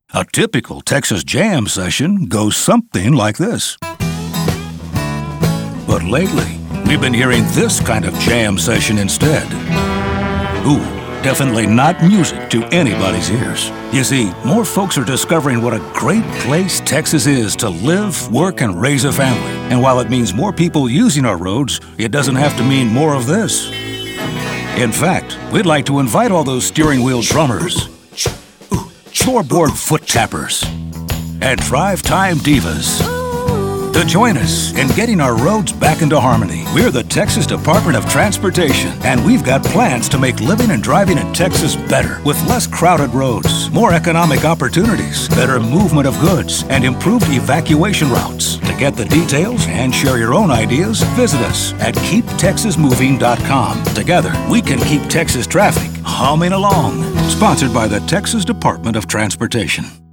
A typical Texas jam session goes something like this. But lately, we've been hearing this kind of jam session instead. Ooh, definitely not music to anybody's ears. You see, more folks are discovering what a great place Texas is to live, work, and raise a family. And while it means more people using our roads, it doesn't have to mean more of this. In fact, we'd like to invite all those steering wheel drummers, floorboard foot tappers, and drive time divas to join us in getting our roads back into harmony. We're the Texas Department of Transportation, and we've got plans to make living and driving in Texas better with less crowded roads, more economic opportunities, better movement of goods, and improved evacuation routes. To get the details and share your own ideas, visit us at keeptexasmoving.com. Together, we can keep Texas traffic humming along. Sponsored by the Texas Department of Transportation.